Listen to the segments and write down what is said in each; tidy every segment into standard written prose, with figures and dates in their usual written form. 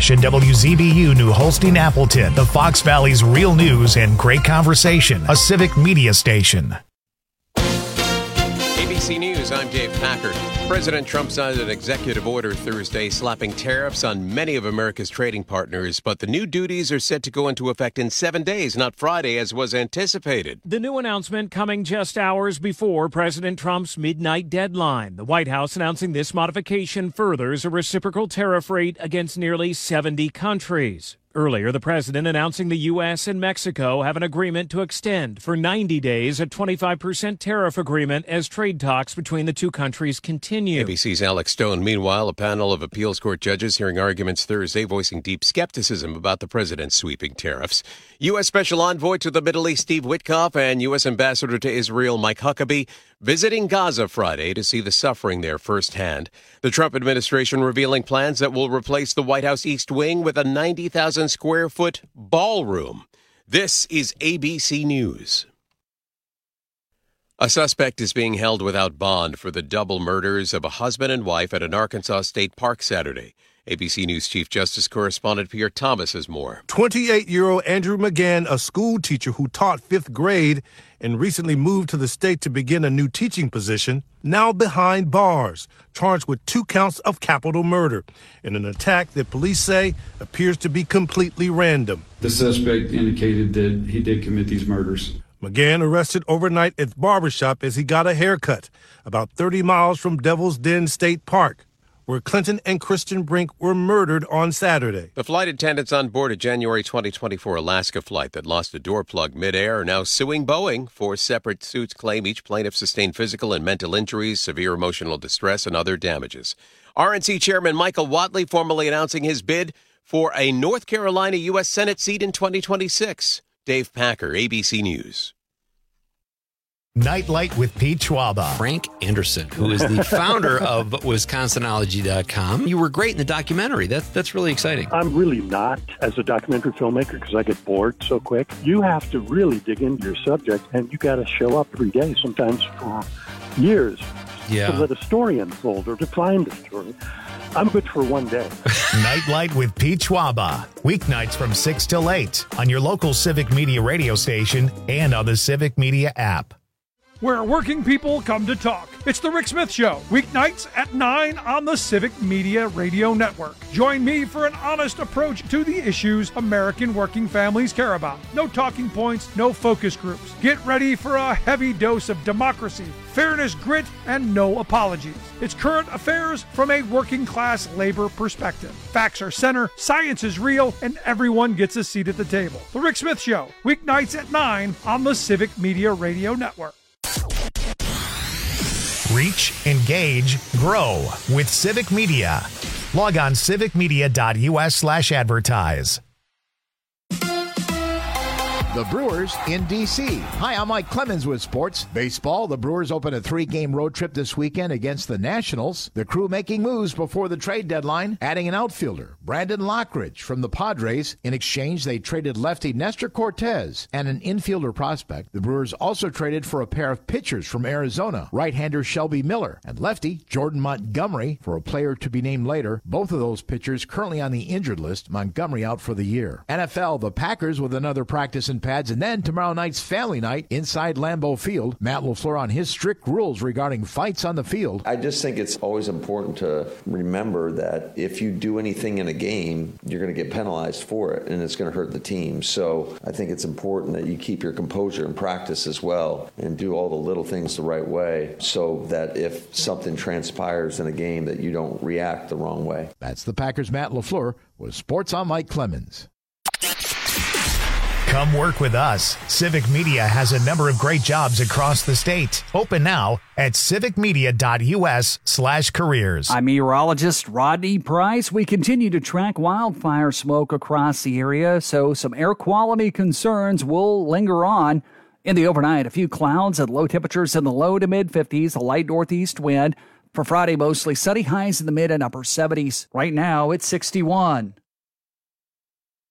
station WZBU New Holstein Appleton, the Fox Valley's real news and great conversation, a civic media station. ABC News, I'm Dave Packard. President Trump signed an executive order Thursday slapping tariffs on many of America's trading partners, but the new duties are set to go into effect in 7 days, not Friday, as was anticipated. The new announcement coming just hours before President Trump's midnight deadline. The White House announcing this modification furthers a reciprocal tariff rate against nearly 70 countries. Earlier, the president announcing the U.S. and Mexico have an agreement to extend for 90 days a 25% tariff agreement as trade talks between the two countries continue. ABC's Alex Stone. Meanwhile, a panel of appeals court judges hearing arguments Thursday voicing deep skepticism about the president's sweeping tariffs. U.S. Special Envoy to the Middle East Steve Witkoff and U.S. Ambassador to Israel Mike Huckabee visiting Gaza Friday to see the suffering there firsthand. The Trump administration revealing plans that will replace the White House East Wing with a 90,000 square foot ballroom. This is ABC News. A suspect is being held without bond for the double murders of a husband and wife at an Arkansas state park Saturday. ABC News Chief Justice Correspondent Pierre Thomas has more. 28-year-old Andrew McGann, a school teacher who taught fifth grade and recently moved to the state to begin a new teaching position, now behind bars, charged with 2 counts of capital murder in an attack that police say appears to be completely random. The suspect indicated that he did commit these murders. McGann arrested overnight at the barbershop as he got a haircut about 30 miles from Devil's Den State Park, where Clinton and Christian Brink were murdered on Saturday. The flight attendants on board a January 2024 Alaska flight that lost a door plug midair are now suing Boeing. 4 separate suits claim each plaintiff sustained physical and mental injuries, severe emotional distress, and other damages. RNC Chairman Michael Whatley formally announcing his bid for a North Carolina U.S. Senate seat in 2026. Dave Packer, ABC News. Nightlight with Pete Schwaba. Frank Anderson, who is the founder of Wisconsinology.com. You were great in the documentary. That's really exciting. I'm really not as a documentary filmmaker because I get bored so quick. You have to really dig into your subject, and you got to show up every day, sometimes for years, to let a story unfold or to find a story. I'm good for one day. Nightlight with Pete Schwaba. Weeknights from 6 till 8 on your local Civic Media radio station and on the Civic Media app. Where working people come to talk. It's The Rick Smith Show, weeknights at 9 on the Civic Media Radio Network. Join me for an honest approach to the issues American working families care about. No talking points, no focus groups. Get ready for a heavy dose of democracy, fairness, grit, and no apologies. It's current affairs from a working class labor perspective. Facts are center, science is real, and everyone gets a seat at the table. The Rick Smith Show, weeknights at 9 on the Civic Media Radio Network. Reach, engage, grow with Civic Media. Log on civicmedia.us/advertise. The Brewers in D.C. Hi, I'm Mike Clemens with Sports Baseball. The Brewers open a 3-game road trip this weekend against the Nationals. The crew making moves before the trade deadline, adding an outfielder, Brandon Lockridge from the Padres. In exchange, they traded lefty Nestor Cortez and an infielder prospect. The Brewers also traded for a pair of pitchers from Arizona, right-hander Shelby Miller and lefty Jordan Montgomery for a player to be named later. Both of those pitchers currently on the injured list, Montgomery out for the year. NFL, the Packers with another practice in pads, and then tomorrow night's family night inside Lambeau Field. Matt LaFleur on his strict rules regarding fights on the field. I just think it's always important to remember that if you do anything in a game, you're going to get penalized for it, and it's going to hurt the team. So I think it's important that you keep your composure in practice as well and do all the little things the right way so that if something transpires in a game that you don't react the wrong way. That's the Packers' Matt LaFleur with Sports on Mike Clemens. Come work with us. Civic Media has a number of great jobs across the state. Open now at civicmedia.us/careers. I'm meteorologist Rodney Price. We continue to track wildfire smoke across the area, so some air quality concerns will linger on. In the overnight, a few clouds and low temperatures in the low to mid-50s, a light northeast wind. For Friday, mostly sunny, highs in the mid and upper 70s. Right now, it's 61.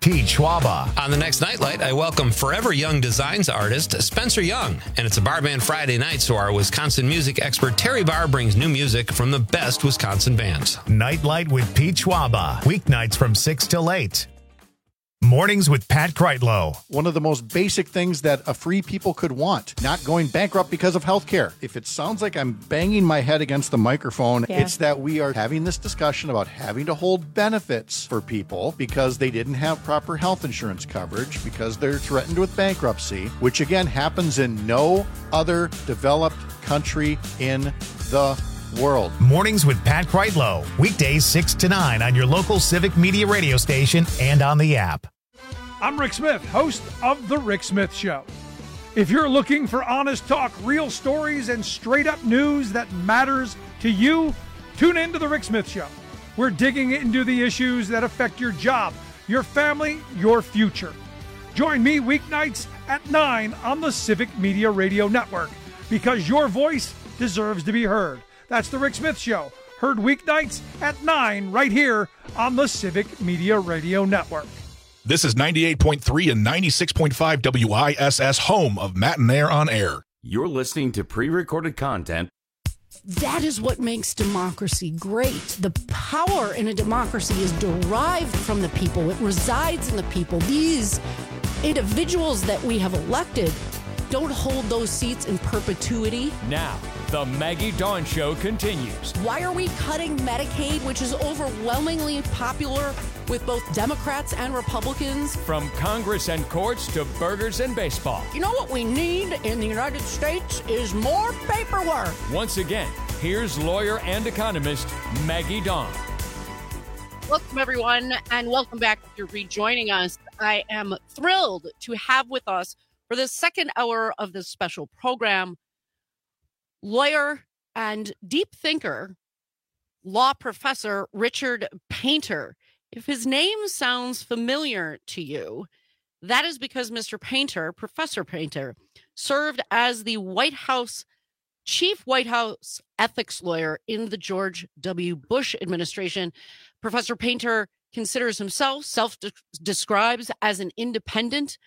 Pete Schwaba. On the next Nightlight, I welcome Forever Young Designs artist Spencer Young. And it's a Bar Band Friday night, so our Wisconsin music expert Terry Barr brings new music from the best Wisconsin bands. Nightlight with Pete Schwaba. Weeknights from 6 till 8. Mornings with Pat Kreitlow. One of the most basic things that a free people could want, not going bankrupt because of health care. If it sounds like I'm banging my head against the microphone, it's that we are having this discussion about having to hold benefits for people because they didn't have proper health insurance coverage, because they're threatened with bankruptcy, which again happens in no other developed country in the world. Mornings with Pat Kreitlow. Weekdays 6 to 9 on your local Civic Media radio station and on the app. I'm Rick Smith, host of The Rick Smith Show. If you're looking for honest talk, real stories, and straight-up news that matters to you, tune in to The Rick Smith Show. We're digging into the issues that affect your job, your family, your future. Join me weeknights at 9 on the Civic Media Radio Network, because your voice deserves to be heard. That's The Rick Smith Show, heard weeknights at 9 right here on the Civic Media Radio Network. This is 98.3 and 96.5 WISS, home of Matt and Air on Air. You're listening to pre-recorded content. That is what makes democracy great. The power in a democracy is derived from the people. It resides in the people. These individuals that we have elected don't hold those seats in perpetuity. Now, the Maggie Dawn Show continues. Why are we cutting Medicaid, which is overwhelmingly popular with both Democrats and Republicans? From Congress and courts to burgers and baseball. You know what we need in the United States is more paperwork. Once again, here's lawyer and economist Maggie Dawn. Welcome, everyone, and welcome back if you're rejoining us. I am thrilled to have with us for the second hour of this special program, lawyer and deep thinker, law professor Richard Painter. If his name sounds familiar to you, that is because Mr. Painter, Professor Painter, served as the chief White House ethics lawyer in the George W. Bush administration. Professor Painter considers himself, self-describes as an independent,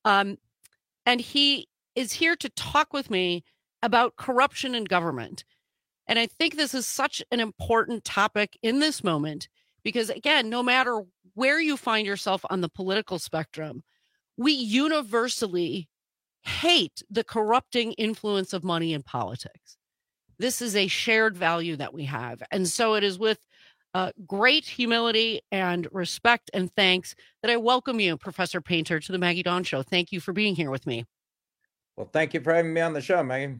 and he is here to talk with me about corruption in government. And I think this is such an important topic in this moment because, again, no matter where you find yourself on the political spectrum, we universally hate the corrupting influence of money in politics. This is a shared value that we have. And so it is with great humility and respect and thanks that I welcome you, Professor Painter, to the Maggie Dawn Show. Thank you for being here with me. Well, thank you for having me on the show, Maggie.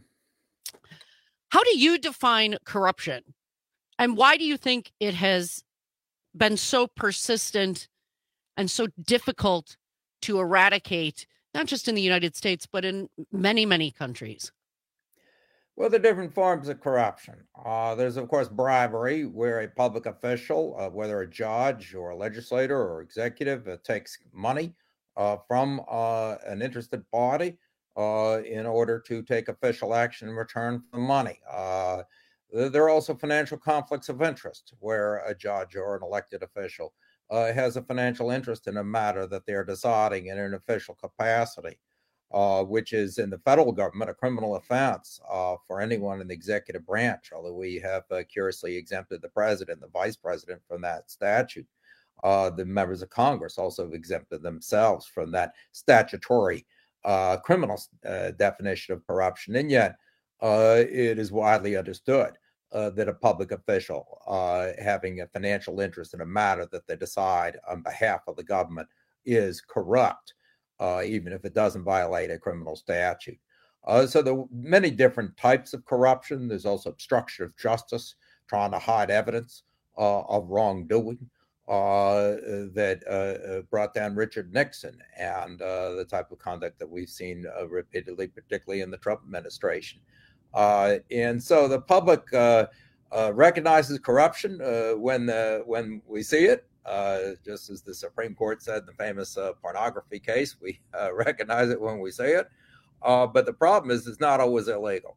How do you define corruption? And why do you think it has been so persistent and so difficult to eradicate, not just in the United States, but in many, many countries? Well, the different forms of corruption. There's, of course, bribery, where a public official, whether a judge or a legislator or executive, takes money from an interested party in order to take official action in return for the money. There are also financial conflicts of interest, where a judge or an elected official has a financial interest in a matter that they're deciding in an official capacity. Which is in the federal government a criminal offense for anyone in the executive branch, although we have curiously exempted the president, the vice president from that statute. The members of Congress also have exempted themselves from that statutory criminal definition of corruption. And yet it is widely understood that a public official having a financial interest in a matter that they decide on behalf of the government is corrupt. Even if it doesn't violate a criminal statute. So there are many different types of corruption. There's also obstruction of justice, trying to hide evidence of wrongdoing that brought down Richard Nixon, and the type of conduct that we've seen repeatedly, particularly in the Trump administration. And so the public recognizes corruption when we see it. Just as the Supreme Court said in the famous pornography case, we recognize it when we see it. But the problem is it's not always illegal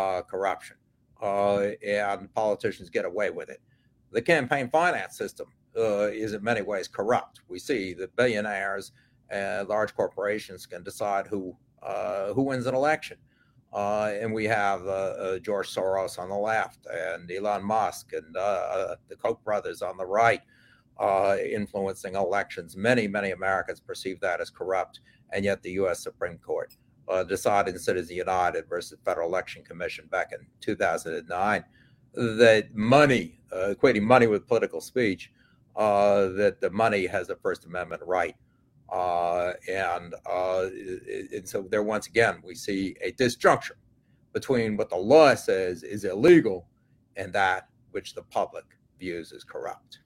corruption, and politicians get away with it. The campaign finance system is in many ways corrupt. We see that billionaires and large corporations can decide who wins an election. And we have George Soros on the left and Elon Musk and the Koch brothers on the right influencing elections. Many Americans perceive that as corrupt, and yet the U.S. Supreme Court decided in Citizens United versus Federal Election Commission back in 2009 that money, equating money with political speech, that the money has a First Amendment right. And so there, once again, we see a disjunction between what the law says is illegal and that which the public views as corrupt.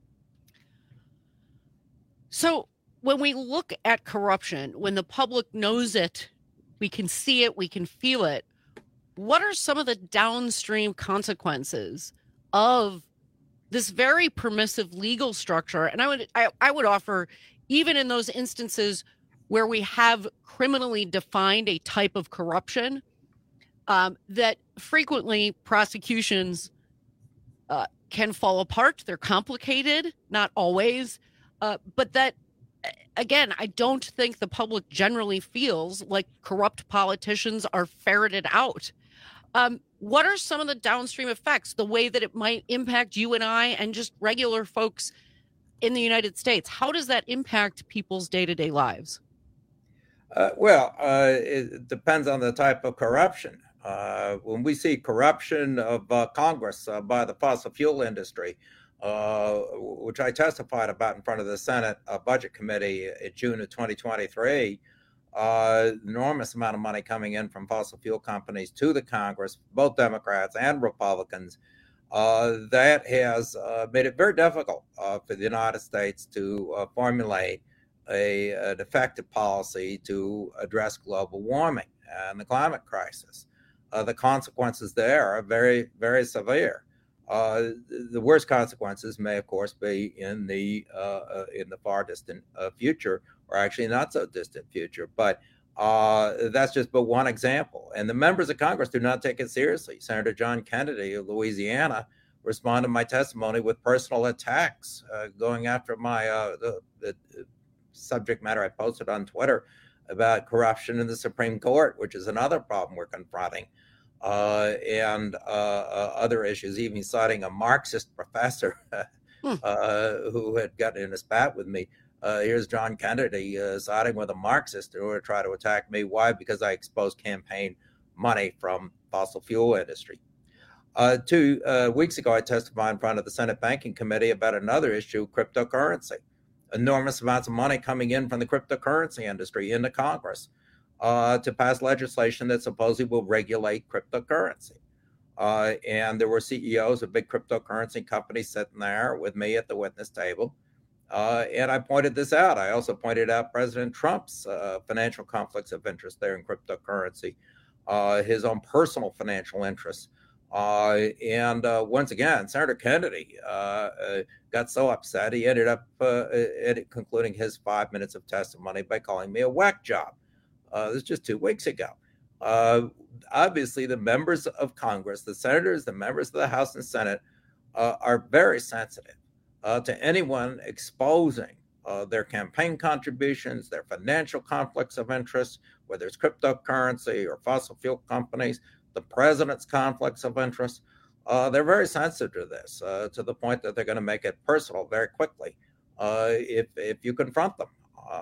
So when we look at corruption, when the public knows it, we can see it, we can feel it. What are some of the downstream consequences of this very permissive legal structure? And I would offer, even in those instances where we have criminally defined a type of corruption, that frequently prosecutions can fall apart. They're complicated, not always, but that, again, I don't think the public generally feels like corrupt politicians are ferreted out. What are some of the downstream effects, the way that it might impact you and I and just regular folks in the United States? How does that impact people's day-to-day lives? It depends on the type of corruption. When we see corruption of Congress by the fossil fuel industry, which I testified about in front of the Senate Budget Committee in June of 2023, enormous amount of money coming in from fossil fuel companies to the Congress, both Democrats and Republicans, that has made it very difficult for the United States to formulate an effective policy to address global warming and the climate crisis. The consequences there are very, very severe. The worst consequences may, of course, be in the far distant future, or actually not so distant future. But that's just but one example. And the members of Congress do not take it seriously. Senator John Kennedy of Louisiana responded to my testimony with personal attacks, going after my the subject matter I posted on Twitter about corruption in the Supreme Court, which is another problem we're confronting. And other issues, even citing a Marxist professor who had gotten in a spat with me. Here's John Kennedy siding with a Marxist who would try to attack me. Why? Because I exposed campaign money from fossil fuel industry. 2 weeks ago, I testified in front of the Senate Banking Committee about another issue, cryptocurrency. Enormous amounts of money coming in from the cryptocurrency industry into Congress to pass legislation that supposedly will regulate cryptocurrency. And there were CEOs of big cryptocurrency companies sitting there with me at the witness table. And I pointed this out. I also pointed out President Trump's financial conflicts of interest there in cryptocurrency, his own personal financial interests. And once again, Senator Kennedy got so upset, he ended up concluding his 5 minutes of testimony by calling me a whack job. This was just 2 weeks ago. Obviously, the members of Congress, the senators, the members of the House and Senate are very sensitive to anyone exposing their campaign contributions, their financial conflicts of interest, whether it's cryptocurrency or fossil fuel companies, the president's conflicts of interest. They're very sensitive to this, to the point that they're going to make it personal very quickly if you confront them.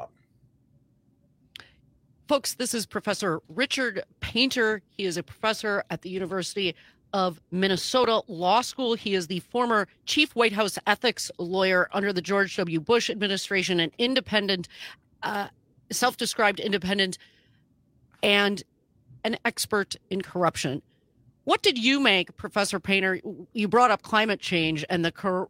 Folks, this is Professor Richard Painter. He is a professor at the University of Minnesota Law School. He is the former chief White House ethics lawyer under the George W. Bush administration, an independent, self-described independent, and an expert in corruption. What did you make, Professor Painter? You brought up climate change and the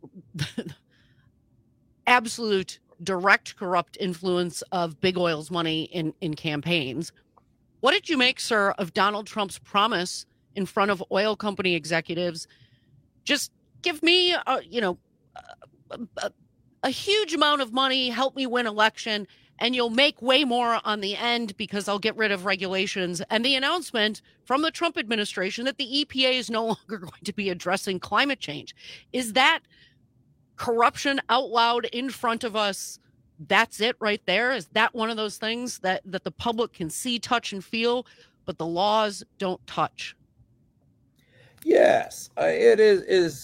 absolute direct corrupt influence of big oil's money in campaigns. What did you make, sir, of Donald Trump's promise in front of oil company executives? Just give me a huge amount of money, help me win election, and you'll make way more on the end because I'll get rid of regulations. And the announcement from the Trump administration that the EPA is no longer going to be addressing climate change. Is that corruption out loud in front of us, that's it right there? Is that one of those things that the public can see, touch, and feel, but the laws don't touch? Yes, it is.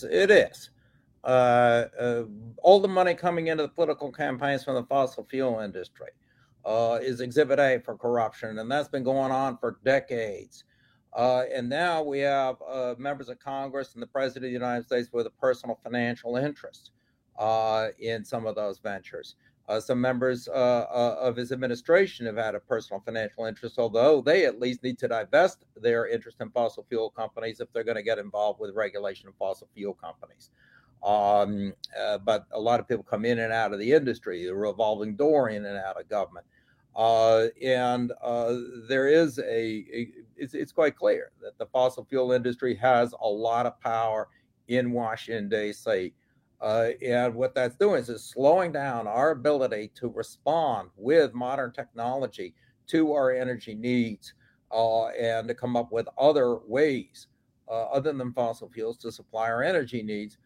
All the money coming into the political campaigns from the fossil fuel industry is Exhibit A for corruption, and that's been going on for decades. And now we have members of Congress and the President of the United States with a personal financial interest in some of those ventures. Some members of his administration have had a personal financial interest, although they at least need to divest their interest in fossil fuel companies if they're going to get involved with regulation of fossil fuel companies. But a lot of people come in and out of the industry, the revolving door in and out of government. There is it's quite clear that the fossil fuel industry has a lot of power in Washington, D.C. And what that's doing is slowing down our ability to respond with modern technology to our energy needs and to come up with other ways other than fossil fuels to supply our energy needs.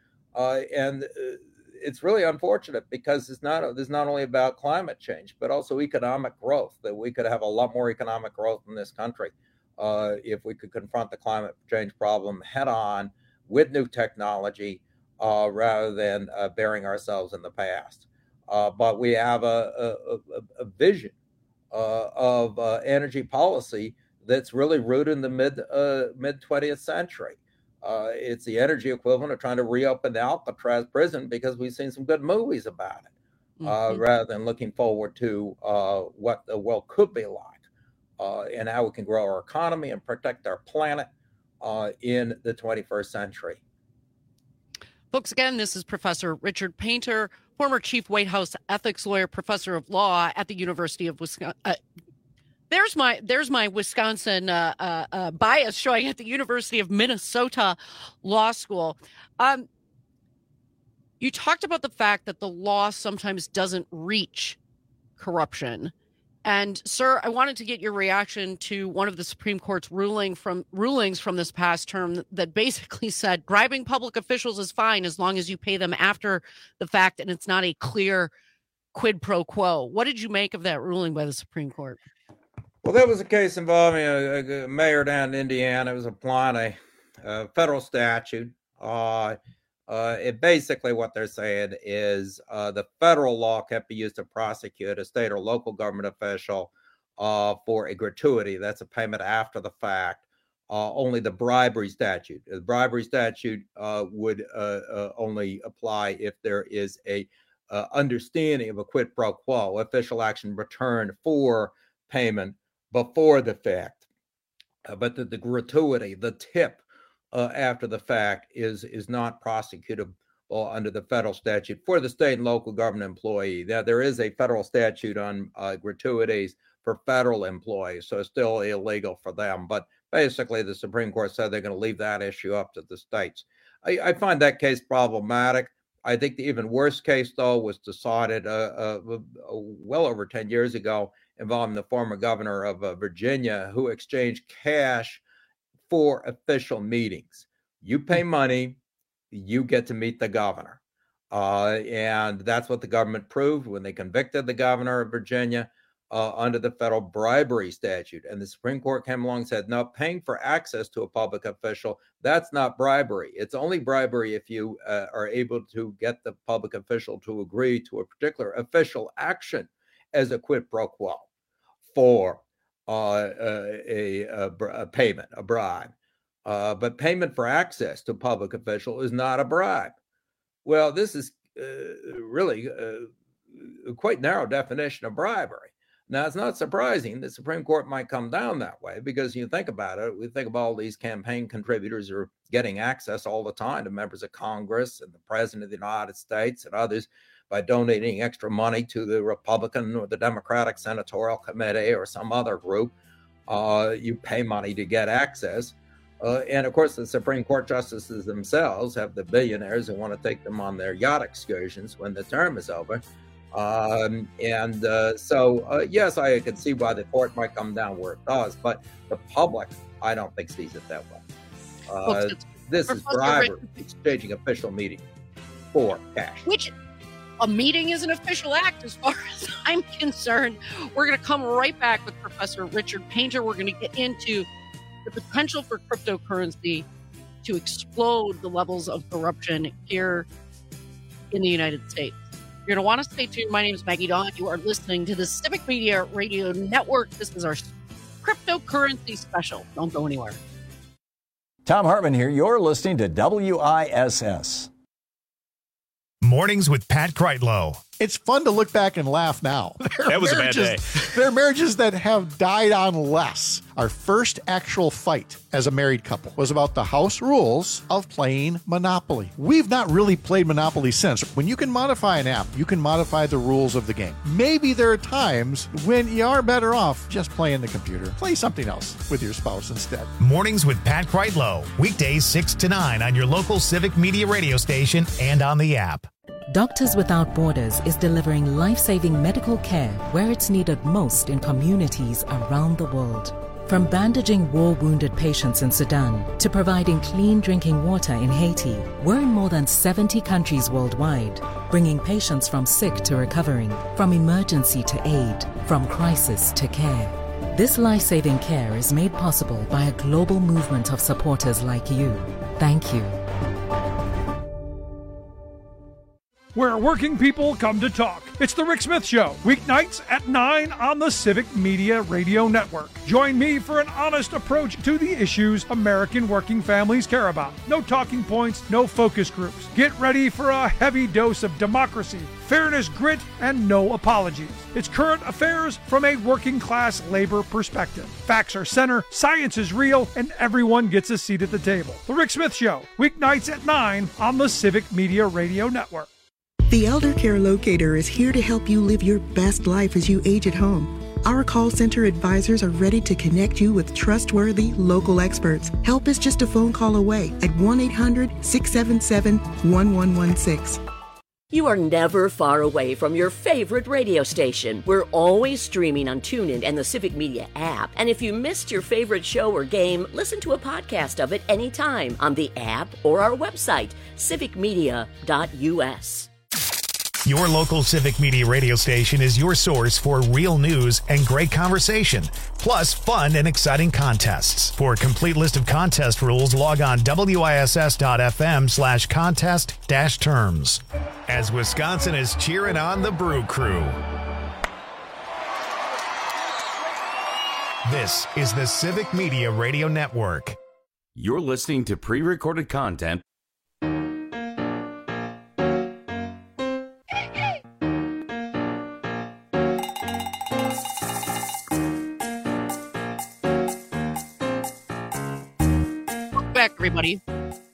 It's really unfortunate because it's not only about climate change, but also economic growth, that we could have a lot more economic growth in this country if we could confront the climate change problem head on with new technology rather than burying ourselves in the past. But we have a vision of energy policy that's really rooted in the mid 20th century. It's the energy equivalent of trying to reopen the Alcatraz prison because we've seen some good movies about it, rather than looking forward to what the world could be like and how we can grow our economy and protect our planet in the 21st century. Folks, again, this is Professor Richard Painter, former chief White House ethics lawyer, professor of law at the University of Wisconsin. There's my Wisconsin bias showing at the University of Minnesota Law School. You talked about the fact that the law sometimes doesn't reach corruption. And, sir, I wanted to get your reaction to one of the Supreme Court's rulings from this past term that basically said bribing public officials is fine as long as you pay them after the fact and it's not a clear quid pro quo. What did you make of that ruling by the Supreme Court? Well, there was a case involving a mayor down in Indiana. It was applying a federal statute. Basically what they're saying is the federal law can't be used to prosecute a state or local government official for a gratuity. That's a payment after the fact. Only the bribery statute. The bribery statute would only apply if there is a understanding of a quid pro quo, official action returned for payment before the fact. But the gratuity, the tip, after the fact is not prosecutable under the federal statute for the state and local government employee. Now, there is a federal statute on gratuities for federal employees, so it's still illegal for them. But basically, the Supreme Court said they're going to leave that issue up to the states. I find that case problematic. I think the even worse case, though, was decided well over 10 years ago involving the former governor of Virginia who exchanged cash for official meetings. You pay money, you get to meet the governor. And that's what the government proved when they convicted the governor of Virginia under the federal bribery statute. And the Supreme Court came along and said, no, paying for access to a public official, that's not bribery. It's only bribery if you are able to get the public official to agree to a particular official action as a quid pro quo for a payment, a bribe. But payment for access to a public official is not a bribe. Well, this is really a quite narrow definition of bribery. Now, it's not surprising the Supreme Court might come down that way because you think about it, we think of all these campaign contributors who are getting access all the time to members of Congress and the President of the United States and others by donating extra money to the Republican or the Democratic Senatorial Committee or some other group. You pay money to get access. And of course, the Supreme Court justices themselves have the billionaires who want to take them on their yacht excursions when the term is over. So yes, I can see why the court might come down where it does, but the public, I don't think sees it that way. This is bribery, exchanging official meeting. for cash. Which a meeting is an official act as far as I'm concerned. We're going to come right back with Professor Richard Painter. We're going to get into the potential for cryptocurrency to explode the levels of corruption here in the United States. You're going to want to stay tuned. My name is Maggie Dawn. You are listening to the Civic Media Radio Network. This is our cryptocurrency special. Don't go anywhere. Tom Hartman here. You're listening to WISS. Mornings with Pat Kreitlow. It's fun to look back and laugh now. That was a bad day. There are marriages that have died on less. Our first actual fight as a married couple was about the house rules of playing Monopoly. We've not really played Monopoly since. When you can modify an app, you can modify the rules of the game. Maybe there are times when you are better off just playing the computer. Play something else with your spouse instead. Mornings with Pat Kreitlow. Weekdays 6 to 9 on your local Civic Media radio station and on the app. Doctors Without Borders is delivering life-saving medical care where it's needed most in communities around the world. From bandaging war-wounded patients in Sudan to providing clean drinking water in Haiti, we're in more than 70 countries worldwide, bringing patients from sick to recovering, from emergency to aid, from crisis to care. This life-saving care is made possible by a global movement of supporters like you. Thank you. Where working people come to talk. It's the Rick Smith Show, weeknights at 9 on the Civic Media Radio Network. Join me for an honest approach to the issues American working families care about. No talking points, no focus groups. Get ready for a heavy dose of democracy, fairness, grit, and no apologies. It's current affairs from a working class labor perspective. Facts are center, science is real, and everyone gets a seat at the table. The Rick Smith Show, weeknights at 9 on the Civic Media Radio Network. The Elder Care Locator is here to help you live your best life as you age at home. Our call center advisors are ready to connect you with trustworthy local experts. Help is just a phone call away at 1-800-677-1116. You are never far away from your favorite radio station. We're always streaming on TuneIn and the Civic Media app. And if you missed your favorite show or game, listen to a podcast of it anytime on the app or our website, civicmedia.us. Your local Civic Media radio station is your source for real news and great conversation, plus fun and exciting contests. For a complete list of contest rules, log on wiss.fm/contest-terms. As Wisconsin is cheering on the Brew Crew. This is the Civic Media Radio Network. You're listening to pre-recorded content. Everybody.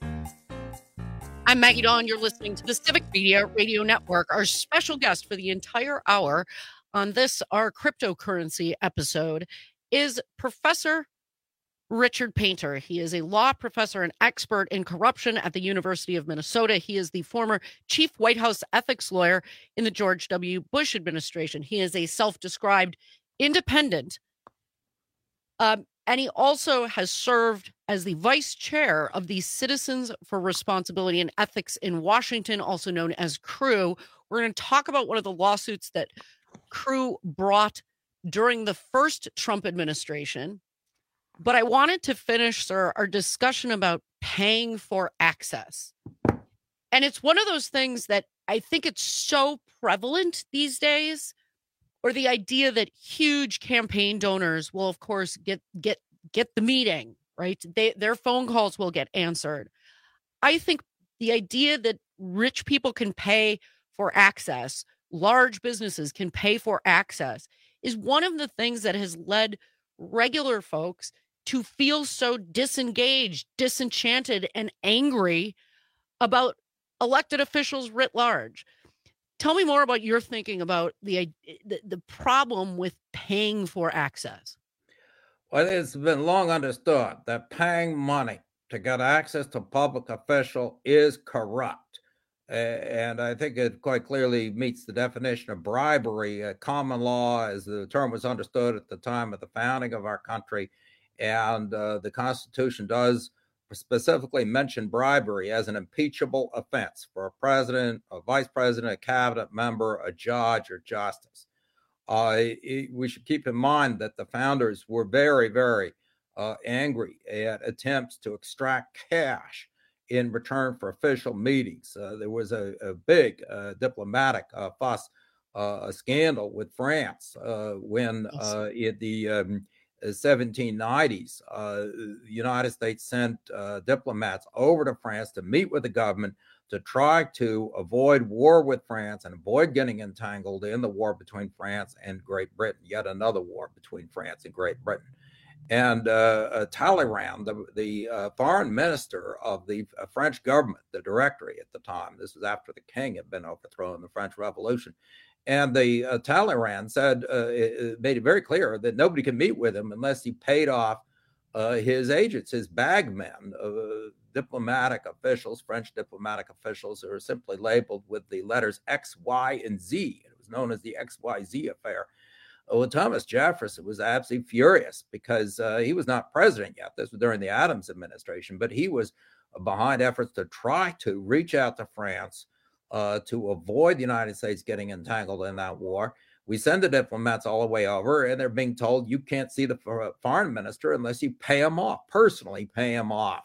I'm Maggie Dawn. You're listening to the Civic Media Radio Network. Our special guest for the entire hour on this, our cryptocurrency episode, is Professor Richard Painter. He is a law professor and expert in corruption at the University of Minnesota. He is the former chief White House ethics lawyer in the George W. Bush administration. He is a self-described independent, and he also has served as the vice chair of the Citizens for Responsibility and Ethics in Washington, also known as CREW. We're going to talk about one of the lawsuits that CREW brought during the first Trump administration. But I wanted to finish, sir, our discussion about paying for access. And it's one of those things that I think it's so prevalent these days, or the idea that huge campaign donors will, of course, get the meeting, right? Their phone calls will get answered. I think the idea that rich people can pay for access, large businesses can pay for access, is one of the things that has led regular folks to feel so disengaged, disenchanted, and angry about elected officials writ large. Tell me more about your thinking about the problem with paying for access. Well, it's been long understood that paying money to get access to public official is corrupt. And I think it quite clearly meets the definition of bribery. Common law, as the term was understood at the time of the founding of our country. And the Constitution does specifically mentioned bribery as an impeachable offense for a president, a vice president, a cabinet member, a judge, or justice. We should keep in mind that the founders were very, very angry at attempts to extract cash in return for official meetings. There was a big diplomatic fuss, a scandal with France when in the 1790s, the United States sent diplomats over to France to meet with the government to try to avoid war with France and avoid getting entangled in the war between France and Great Britain, yet another war between France and Great Britain. And Talleyrand, the foreign minister of the French government, the Directory at the time, this was after the king had been overthrown in the French Revolution, and the Talleyrand said, made it very clear that nobody can meet with him unless he paid off his agents, his bagmen, diplomatic officials, French diplomatic officials who are simply labeled with the letters X, Y, and Z. It was known as the XYZ affair. Well, Thomas Jefferson was absolutely furious because he was not president yet. This was during the Adams administration, but he was behind efforts to try to reach out to France to avoid the United States getting entangled in that war. We send the diplomats all the way over, and they're being told you can't see the foreign minister unless you pay him off, personally pay him off.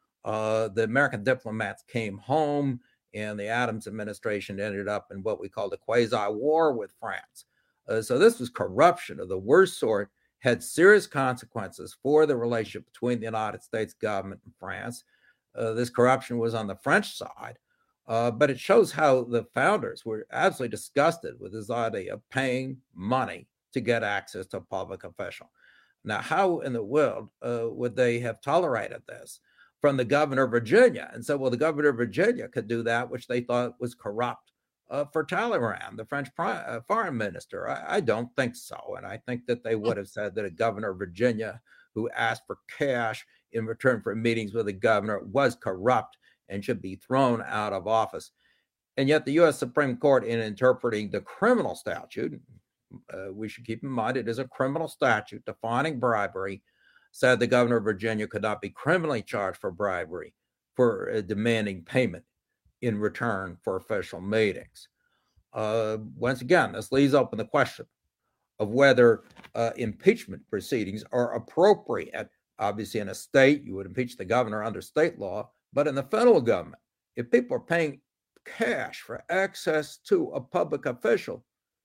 The American diplomats came home, and the Adams administration ended up in what we call the quasi-war with France. So this was corruption of the worst sort, had serious consequences for the relationship between the United States government and France. This corruption was on the French side. But it shows how the founders were absolutely disgusted with this idea of paying money to get access to a public official. Now, how in the world would they have tolerated this from the governor of Virginia? And so, well, the governor of Virginia could do that, which they thought was corrupt for Talleyrand, the French foreign minister. I don't think so. And I think that they would have said that a governor of Virginia who asked for cash in return for meetings with the governor was corrupt and should be thrown out of office. And yet the U.S. Supreme Court, in interpreting the criminal statute, we should keep in mind it is a criminal statute defining bribery, said the governor of Virginia could not be criminally charged for bribery for demanding payment in return for official meetings. Once again, this leaves open the question of whether impeachment proceedings are appropriate. Obviously, in a state, you would impeach the governor under state law. But in the federal government, if people are paying cash for access to a public official,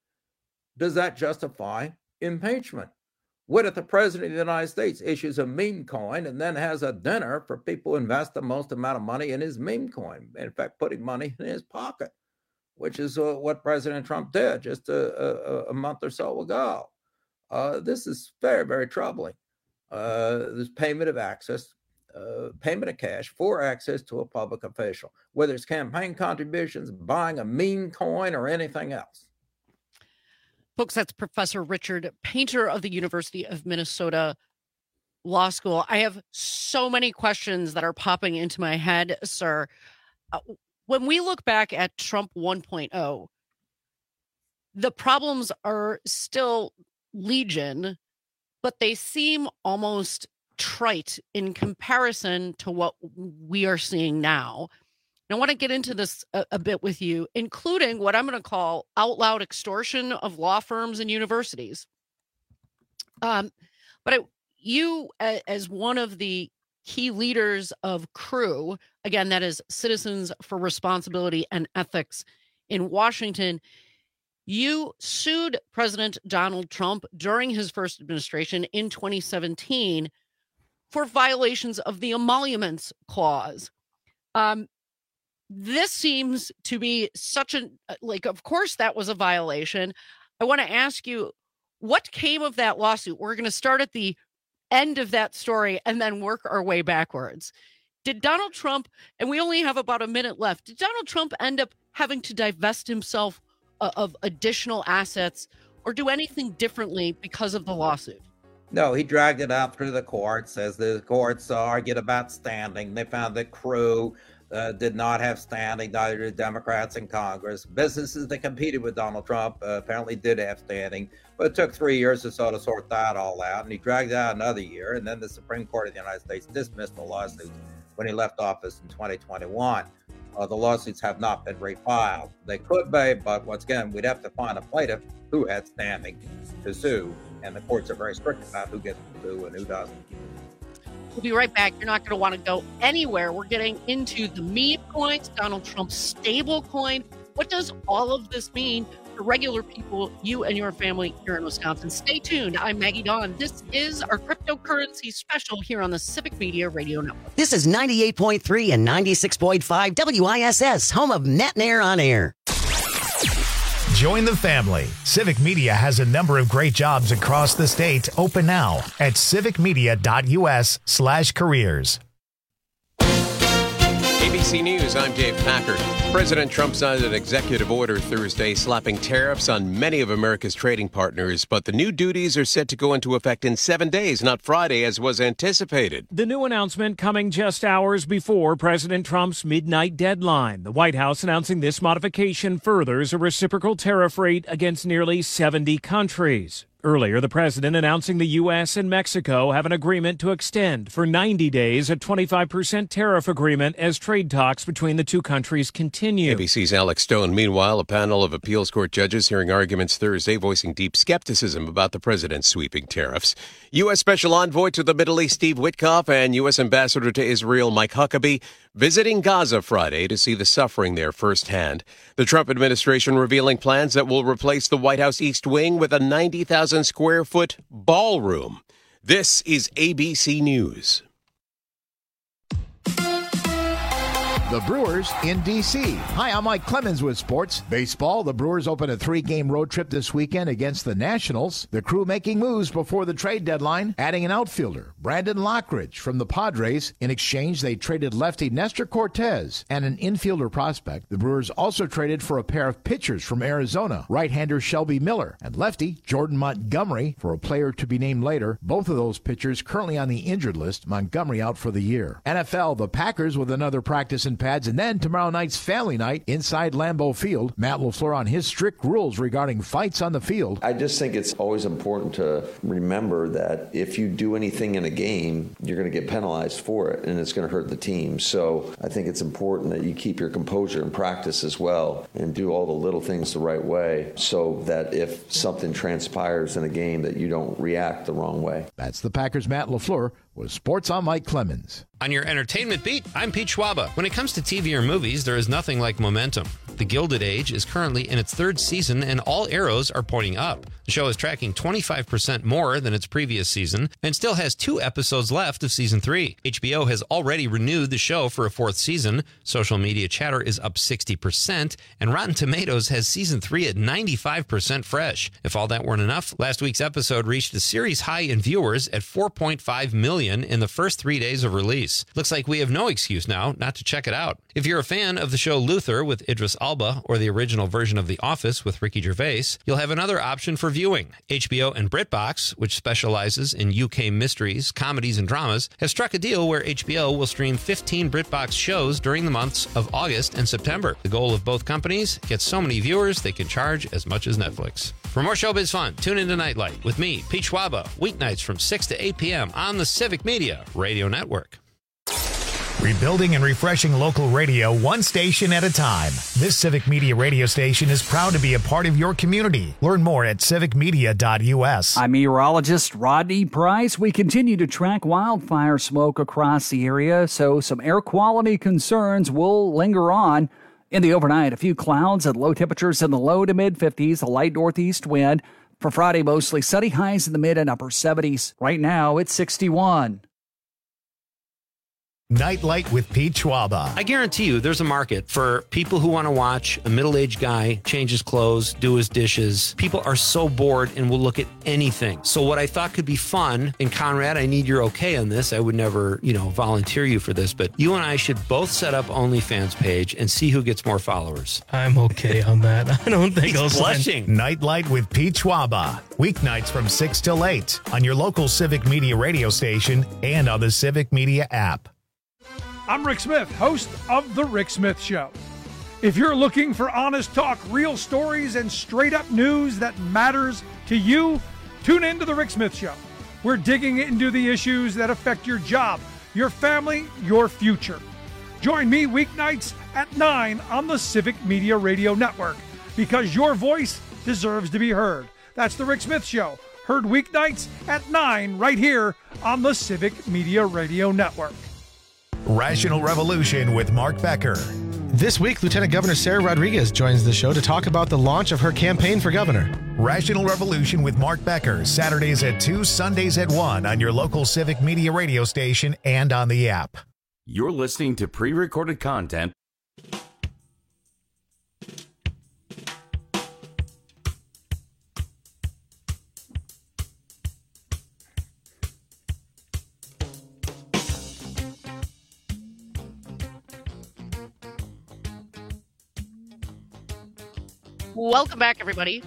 does that justify impeachment? What if the president of the United States issues a meme coin and then has a dinner for people who invest the most amount of money in his meme coin, in fact, putting money in his pocket, which is what President Trump did just a month or so ago? This is very, very troubling. This payment of access, payment of cash for access to a public official, whether it's campaign contributions, buying a meme coin, or anything else. Folks, that's Professor Richard Painter of the University of Minnesota Law School. I have so many questions that are popping into my head, sir. When we look back at Trump 1.0, the problems are still legion, but they seem almost trite in comparison to what we are seeing now. And I want to get into this a bit with you, including what I'm going to call out loud extortion of law firms and universities. You, as one of the key leaders of CREW, again, that is Citizens for Responsibility and Ethics in Washington, you sued President Donald Trump during his first administration in 2017 for violations of the Emoluments Clause. This seems to be such of course that was a violation. I want to ask you, what came of that lawsuit? We're going to start at the end of that story and then work our way backwards. Did Donald Trump, and we only have about a minute left, did Donald Trump end up having to divest himself of additional assets or do anything differently because of the lawsuit? No, he dragged it out through the courts. As the courts argued about standing, they found that CREW did not have standing, neither did Democrats in Congress. Businesses that competed with Donald Trump apparently did have standing, but it took 3 years or so to sort that all out, and he dragged it out another year, and then the Supreme Court of the United States dismissed the lawsuit when he left office in 2021. The lawsuits have not been refiled. They could be, but once again, we'd have to find a plaintiff who had standing to sue, and the courts are very strict about who gets to sue and who doesn't. We'll be right back. You're not going to want to go anywhere. We're getting into the meme coins, Donald Trump's stable coin. What does all of this mean for regular people, you and your family here in Wisconsin? Stay tuned. I'm Maggie Dawn. This is our cryptocurrency special here on the Civic Media Radio Network. This is 98.3 and 96.5 WISS, home of Matt and Air on Air. Join the family. Civic Media has a number of great jobs across the state open now at civicmedia.us/careers. ABC News, I'm Dave Packard. President Trump signed an executive order Thursday slapping tariffs on many of America's trading partners, but the new duties are set to go into effect in 7 days, not Friday, as was anticipated. The new announcement coming just hours before President Trump's midnight deadline. The White House announcing this modification furthers a reciprocal tariff rate against nearly 70 countries. Earlier, the president announcing the U.S. and Mexico have an agreement to extend for 90 days a 25% tariff agreement as trade talks between the two countries continue. ABC's Alex Stone. Meanwhile, a panel of appeals court judges hearing arguments Thursday voicing deep skepticism about the president's sweeping tariffs. U.S. Special Envoy to the Middle East Steve Witkoff and U.S. Ambassador to Israel Mike Huckabee visiting Gaza Friday to see the suffering there firsthand. The Trump administration revealing plans that will replace the White House East Wing with a 90,000 square foot ballroom. This is ABC News. The Brewers in D.C. Hi, I'm Mike Clemens with sports. Baseball, the Brewers open a 3-game road trip this weekend against the Nationals. The crew making moves before the trade deadline, adding an outfielder, Brandon Lockridge from the Padres. In exchange, they traded lefty Nestor Cortez and an infielder prospect. The Brewers also traded for a pair of pitchers from Arizona, right-hander Shelby Miller and lefty Jordan Montgomery for a player to be named later. Both of those pitchers currently on the injured list, Montgomery out for the year. NFL, the Packers with another practice in pads, and then tomorrow night's family night inside Lambeau Field. Matt LaFleur on his strict rules regarding fights on the field. I just think it's always important to remember that if you do anything in a game, you're going to get penalized for it, and it's going to hurt the team. So I think it's important that you keep your composure in practice as well and do all the little things the right way so that if something transpires in a game that you don't react the wrong way. That's the Packers' Matt LaFleur with Sports on Mike Clemens. On your entertainment beat, I'm Pete Schwaba. When it comes to TV or movies, there is nothing like momentum. The Gilded Age is currently in its 3rd season, and all arrows are pointing up. The show is tracking 25% more than its previous season and still has 2 episodes left of season 3. HBO has already renewed the show for a 4th season. Social media chatter is up 60%, and Rotten Tomatoes has season 3 at 95% fresh. If all that weren't enough, last week's episode reached a series high in viewers at 4.5 million in the first 3 days of release. Looks like we have no excuse now not to check it out. If you're a fan of the show Luther with Idris Elba or the original version of The Office with Ricky Gervais, you'll have another option for viewing. HBO and BritBox, which specializes in UK mysteries, comedies, and dramas, has struck a deal where HBO will stream 15 BritBox shows during the months of August and September. The goal of both companies, get so many viewers they can charge as much as Netflix. For more showbiz fun, tune into Nightlight with me, Pete Schwaba, weeknights from 6 to 8 p.m. on the Civic Media Radio Network. Rebuilding and refreshing local radio one station at a time. This Civic Media radio station is proud to be a part of your community. Learn more at civicmedia.us. I'm meteorologist Rodney Price. We continue to track wildfire smoke across the area, so some air quality concerns will linger on. In the overnight, a few clouds and low temperatures in the low to mid-50s, a light northeast wind. For Friday, mostly sunny, highs in the mid and upper 70s. Right now, it's 61. Nightlight with Pete Schwaba. I guarantee you there's a market for people who want to watch a middle-aged guy change his clothes, do his dishes. People are so bored and will look at anything. So what I thought could be fun, and Conrad, I need your okay on this. I would never, volunteer you for this, but you and I should both set up OnlyFans page and see who gets more followers. I'm okay on that. I don't think I'll blushing. Nightlight with Pete Schwaba. Weeknights from 6 till 8 on your local Civic Media radio station and on the Civic Media app. I'm Rick Smith, host of The Rick Smith Show. If you're looking for honest talk, real stories, and straight-up news that matters to you, tune in to The Rick Smith Show. We're digging into the issues that affect your job, your family, your future. Join me weeknights at 9 on the Civic Media Radio Network, because your voice deserves to be heard. That's the Rick Smith Show, heard weeknights at 9 right here on the Civic Media Radio Network. Rational Revolution with Mark Becker. This week, Lieutenant Governor Sarah Rodriguez joins the show to talk about the launch of her campaign for governor. Rational Revolution with Mark Becker, Saturdays at 2, Sundays at 1 on your local Civic Media radio station and on the app. You're listening to pre-recorded content. Welcome back, everybody.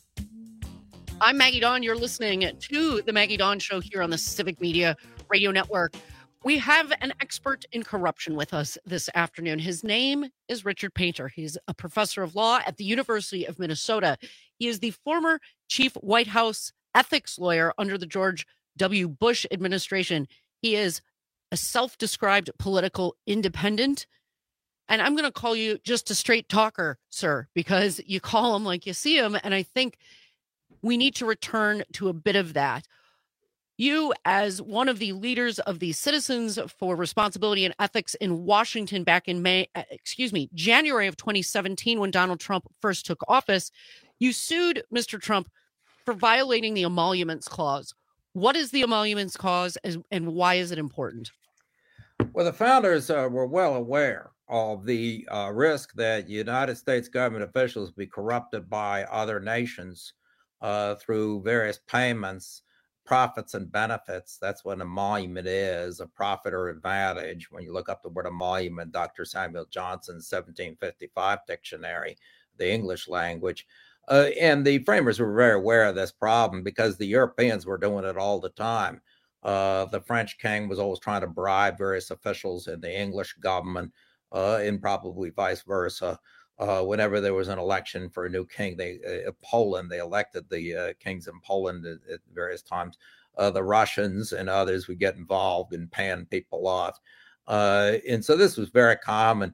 I'm Maggie Dawn. You're listening to the Maggie Dawn Show here on the Civic Media Radio Network. We have an expert in corruption with us this afternoon. His name is Richard Painter. He's a professor of law at the University of Minnesota. He is the former chief White House ethics lawyer under the George W. Bush administration. He is a self-described political independent. And I'm going to call you just a straight talker, sir, because you call him like you see him. And I think we need to return to a bit of that. You, as one of the leaders of the Citizens for Responsibility and Ethics in Washington back in January of 2017, when Donald Trump first took office, you sued Mr. Trump for violating the Emoluments Clause. What is the Emoluments Clause and why is it important? Well, the founders were well aware of the risk that United States government officials be corrupted by other nations through various payments, profits and benefits. That's what an emolument is, a profit or advantage. When you look up the word emolument, Dr. Samuel Johnson's 1755 dictionary, the English language. And the framers were very aware of this problem because the Europeans were doing it all the time. The French king was always trying to bribe various officials in the English government, and probably vice versa. Whenever there was an election for a new king, Poland, they elected the kings in Poland at various times. The Russians and others would get involved in paying people off. And so this was very common,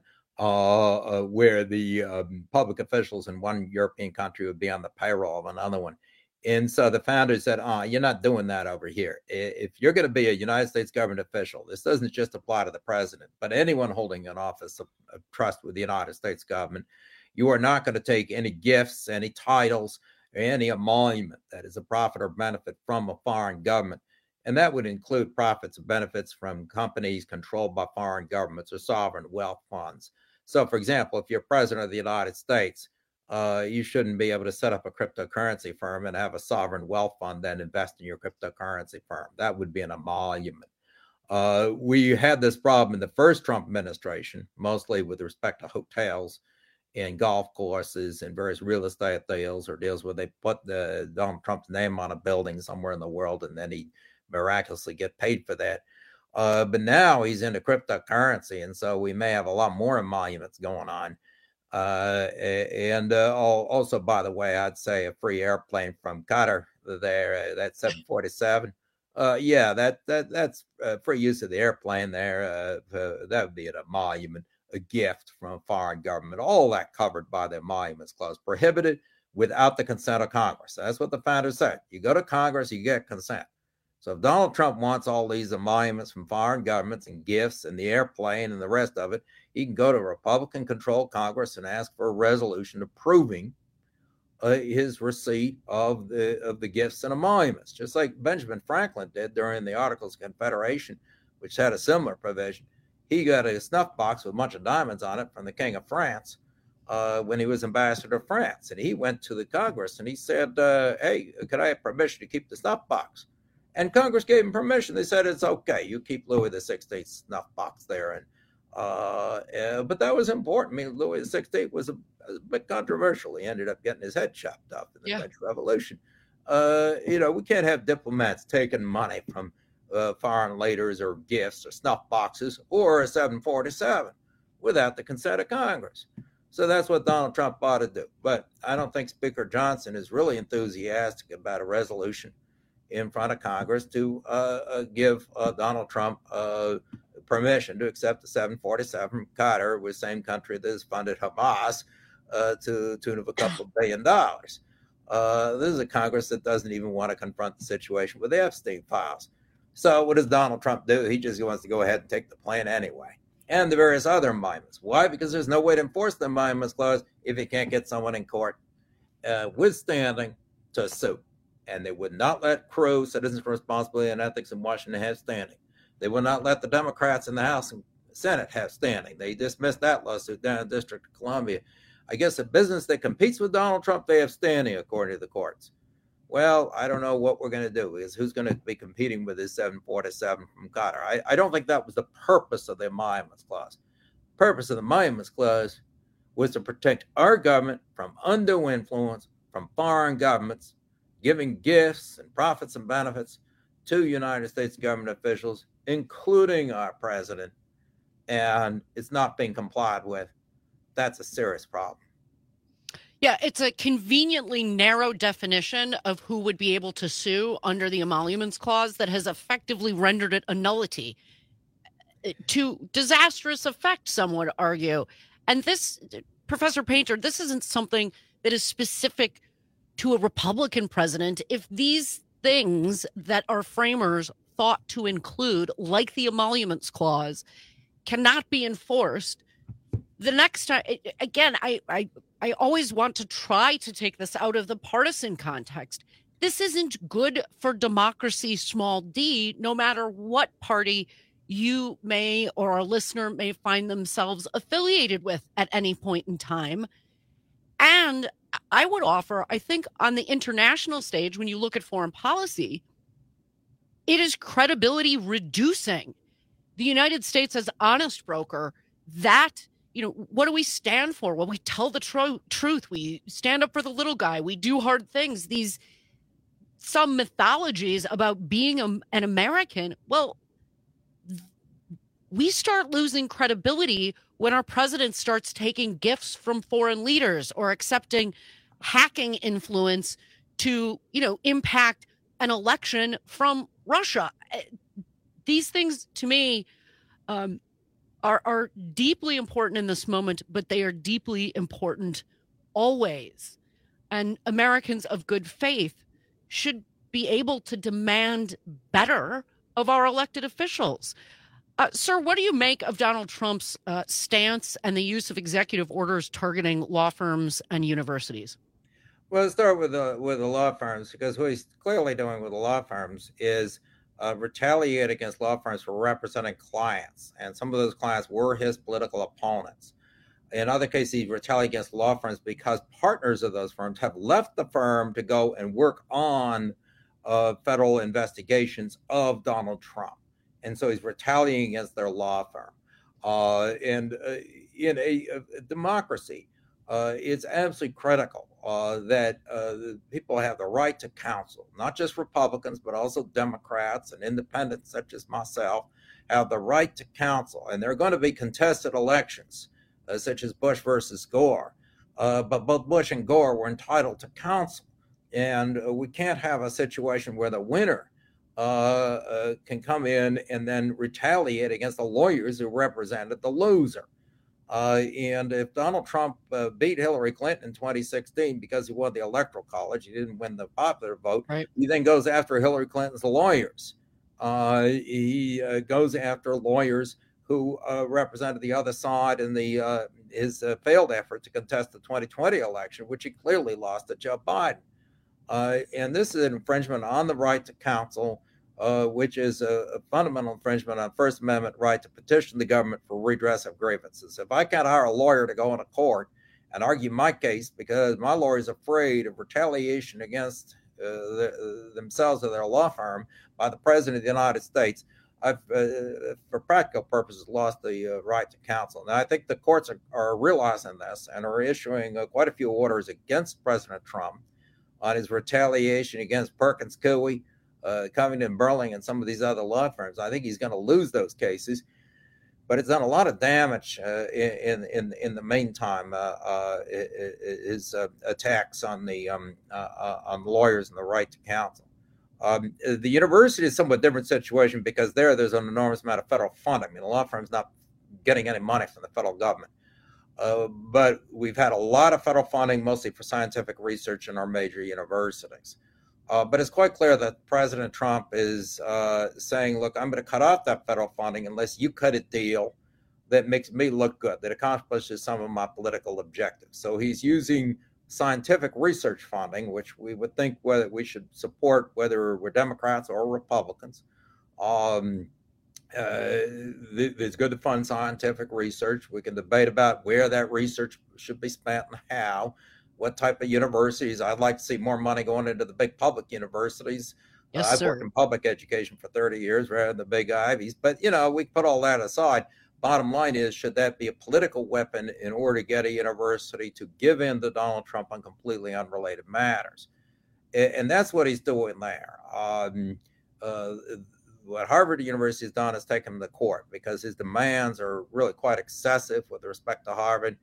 where the public officials in one European country would be on the payroll of another one. And so the founders said, you're not doing that over here. If you're going to be a United States government official, this doesn't just apply to the president, but anyone holding an office of trust with the United States government, you are not going to take any gifts, any titles, or any emolument that is a profit or benefit from a foreign government. And that would include profits and benefits from companies controlled by foreign governments or sovereign wealth funds. So, for example, if you're president of the United States, you shouldn't be able to set up a cryptocurrency firm and have a sovereign wealth fund then invest in your cryptocurrency firm. That would be an emolument. We had this problem in the first Trump administration, mostly with respect to hotels and golf courses and various real estate deals or deals where they put Donald Trump's name on a building somewhere in the world and then he miraculously get paid for that. But now he's into cryptocurrency, and so we may have a lot more emoluments going on. Also, by the way, I'd say a free airplane from Qatar there, that 747. That's free use of the airplane there. That would be an emolument, a gift from a foreign government. All that covered by the Emoluments Clause, prohibited without the consent of Congress. That's what the founders said. You go to Congress, you get consent. So if Donald Trump wants all these emoluments from foreign governments and gifts and the airplane and the rest of it, he can go to a Republican-controlled Congress and ask for a resolution approving his receipt of the gifts and emoluments, just like Benjamin Franklin did during the Articles of Confederation, which had a similar provision. He got a snuff box with a bunch of diamonds on it from the King of France when he was ambassador to France. And he went to the Congress and he said, hey, could I have permission to keep the snuff box? And Congress gave him permission. They said, it's okay. You keep Louis XVI snuff box there. But that was important. I mean, Louis XVI was a bit controversial. He ended up getting his head chopped off in the French Revolution. We can't have diplomats taking money from foreign leaders or gifts or snuff boxes or a 747 without the consent of Congress. So that's what Donald Trump ought to do. But I don't think Speaker Johnson is really enthusiastic about a resolution in front of Congress to give Donald Trump permission to accept the 747 from Qatar, with the same country that has funded Hamas to the tune of a couple of $1 billion. This is a Congress that doesn't even want to confront the situation with the Epstein files. So what does Donald Trump do? He just wants to go ahead and take the plane anyway. And the various other amendments. Why? Because there's no way to enforce the amendments clause if you can't get someone in court withstanding to sue. And they would not let Crew, Citizens for Responsibility and Ethics in Washington, have standing. They would not let the Democrats in the House and Senate have standing. They dismissed that lawsuit down in the District of Columbia. I guess a business that competes with Donald Trump, they have standing, according to the courts. Well, I don't know what we're going to do, because who's going to be competing with this 747 from Qatar? I don't think that was the purpose of the Emoluments Clause. The purpose of the Emoluments Clause was to protect our government from undue influence from foreign governments, giving gifts and profits and benefits to United States government officials, including our president, and it's not being complied with. That's a serious problem. Yeah, it's a conveniently narrow definition of who would be able to sue under the Emoluments Clause that has effectively rendered it a nullity to disastrous effect, some would argue. And this, Professor Painter, this isn't something that is specific to a Republican president. If these things that our framers thought to include, like the Emoluments Clause, cannot be enforced, the next time, again, I always want to try to take this out of the partisan context. This isn't good for democracy, small d, no matter what party you may or our listener may find themselves affiliated with at any point in time. And I would offer, I think on the international stage, when you look at foreign policy, it is credibility reducing. The United States as honest broker, that, what do we stand for? Well, we tell the truth. We stand up for the little guy. We do hard things. Some mythologies about being an American, well, we start losing credibility when our president starts taking gifts from foreign leaders or accepting hacking influence to, impact an election from Russia. These things, to me, are deeply important in this moment, but they are deeply important always. And Americans of good faith should be able to demand better of our elected officials. Sir, what do you make of Donald Trump's stance and the use of executive orders targeting law firms and universities? Well, let's start with the law firms, because what he's clearly doing with the law firms is retaliate against law firms for representing clients. And some of those clients were his political opponents. In other cases, he retaliated against law firms because partners of those firms have left the firm to go and work on federal investigations of Donald Trump. And so he's retaliating against their law firm. In a democracy, it's absolutely critical that people have the right to counsel, not just Republicans, but also Democrats and independents such as myself have the right to counsel. And there are going to be contested elections, such as Bush versus Gore. But both Bush and Gore were entitled to counsel. And we can't have a situation where the winner can come in and then retaliate against the lawyers who represented the loser. And if Donald Trump beat Hillary Clinton in 2016 because he won the Electoral College, he didn't win the popular vote, right. He then goes after Hillary Clinton's lawyers. He goes after lawyers who represented the other side in his failed effort to contest the 2020 election, which he clearly lost to Joe Biden. And this is an infringement on the right to counsel, which is a fundamental infringement on First Amendment right to petition the government for redress of grievances. If I can't hire a lawyer to go into court and argue my case because my lawyer is afraid of retaliation against themselves or their law firm by the President of the United States, I've, for practical purposes, lost the right to counsel. Now, I think the courts are realizing this and are issuing quite a few orders against President Trump on his retaliation against Perkins Coie, Covington Burling, and some of these other law firms. I think he's going to lose those cases, but it's done a lot of damage in the meantime. His attacks on the lawyers and the right to counsel. The university is a somewhat different situation because there's an enormous amount of federal funding. I mean, the law firm's not getting any money from the federal government. But we've had a lot of federal funding, mostly for scientific research in our major universities. But it's quite clear that President Trump is saying, look, I'm going to cut off that federal funding unless you cut a deal that makes me look good, that accomplishes some of my political objectives. So he's using scientific research funding, which we would think whether we should support, whether we're Democrats or Republicans. It's good to fund scientific research. We can debate about where that research should be spent and how, what type of universities. I'd like to see more money going into the big public universities. Yes, I've sir. worked in public education for 30 years rather than the big Ivies. But, you know, we put all that aside. Bottom line is, should that be a political weapon in order to get a university to give in to Donald Trump on completely unrelated matters? And that's what he's doing there. What Harvard University has done is taken him to court because his demands are really quite excessive with respect to Harvard,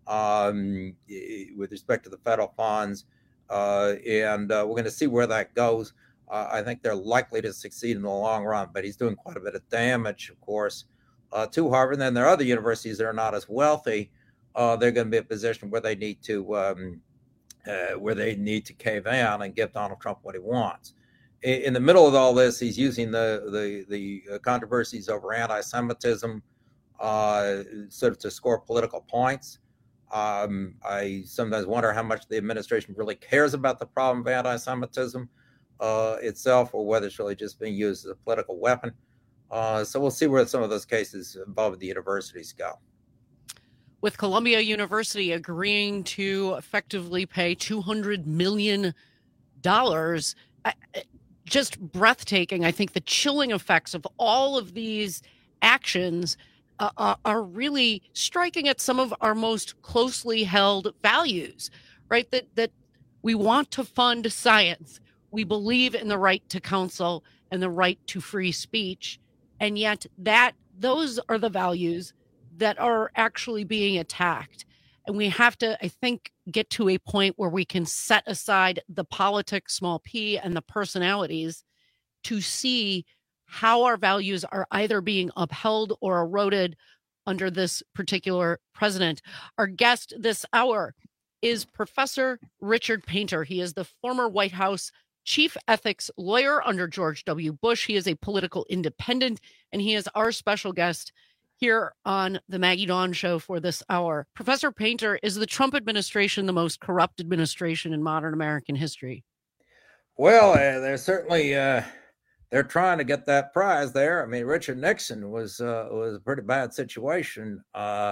with respect to the federal funds. And we're going to see where that goes. I think they're likely to succeed in the long run, but he's doing quite a bit of damage, of course, to Harvard. And then there are other universities that are not as wealthy. They're going to be in a position where they need to cave in and give Donald Trump what he wants. In the middle of all this, he's using the controversies over anti-Semitism sort of to score political points. I sometimes wonder how much the administration really cares about the problem of anti-Semitism itself, or whether it's really just being used as a political weapon. So we'll see where some of those cases involving the universities go. With Columbia University agreeing to effectively pay $200 million, just breathtaking. I think the chilling effects of all of these actions are really striking at some of our most closely held values, right? That we want to fund science. We believe in the right to counsel and the right to free speech. And yet those are the values that are actually being attacked. And we have to, I think, get to a point where we can set aside the politics, small p, and the personalities to see how our values are either being upheld or eroded under this particular president. Our guest this hour is Professor Richard Painter. He is the former White House chief ethics lawyer under George W. Bush. He is a political independent, and he is our special guest here on the Maggie Dawn Show for this hour. Professor Painter, is the Trump administration the most corrupt administration in modern American history? Well, they're certainly they're trying to get that prize there. I mean, Richard Nixon was a pretty bad situation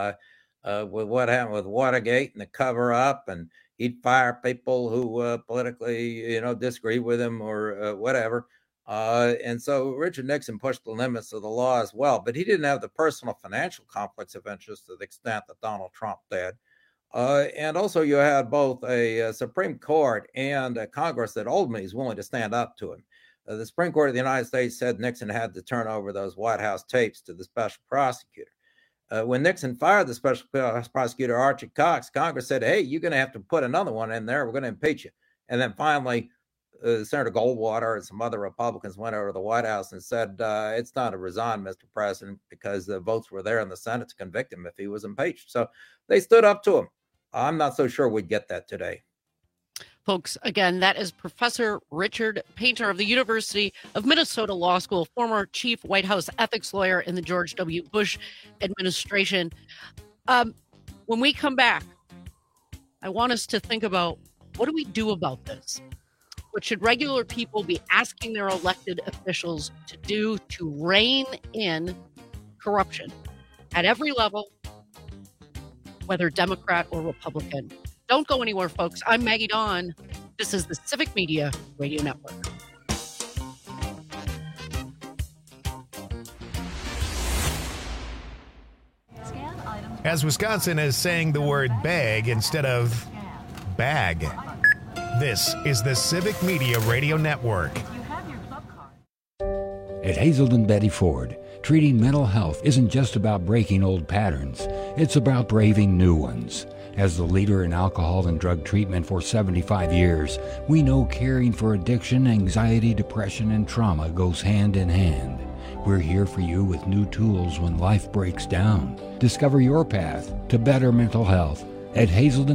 with what happened with Watergate and the cover up, and he'd fire people who politically, disagree with him or whatever. And so Richard Nixon pushed the limits of the law as well, but he didn't have the personal financial conflicts of interest to the extent that Donald Trump did. And also you had both a Supreme Court and a Congress that ultimately is willing to stand up to him. The Supreme Court of the United States said Nixon had to turn over those White House tapes to the special prosecutor. When Nixon fired the special prosecutor, Archie Cox, Congress said, hey, you're going to have to put another one in there. We're going to impeach you. And then finally, Senator Goldwater and some other Republicans went over to the White House and said, it's time to resign, Mr. President, because the votes were there in the Senate to convict him if he was impeached. So they stood up to him. I'm not so sure we'd get that today. Folks, again, that is Professor Richard Painter of the University of Minnesota Law School, former chief White House ethics lawyer in the George W. Bush administration. When we come back, I want us to think about, what do we do about this? What should regular people be asking their elected officials to do to rein in corruption at every level, whether Democrat or Republican? Don't go anywhere, folks. I'm Maggie Dawn. This is the Civic Media Radio Network. As Wisconsin is saying the word bag instead of bag. This is the Civic Media Radio Network. At Hazelden Betty Ford, treating mental health isn't just about breaking old patterns. It's about braving new ones. As the leader in alcohol and drug treatment for 75 years, we know caring for addiction, anxiety, depression, and trauma goes hand in hand. We're here for you with new tools when life breaks down. Discover your path to better mental health at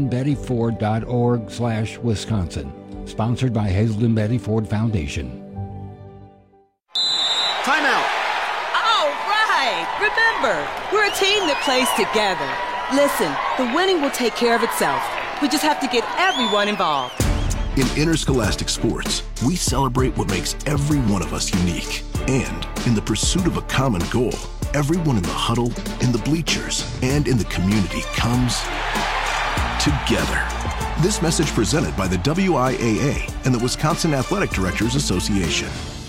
hazeldenbettyford.org/Wisconsin. Sponsored by Hazelden Betty Ford Foundation. Timeout. All right. Remember, we're a team that plays together. Listen, the winning will take care of itself. We just have to get everyone involved. In interscholastic sports, we celebrate what makes every one of us unique. And in the pursuit of a common goal, everyone in the huddle, in the bleachers, and in the community comes together. This message presented by the WIAA and the Wisconsin Athletic Directors Association.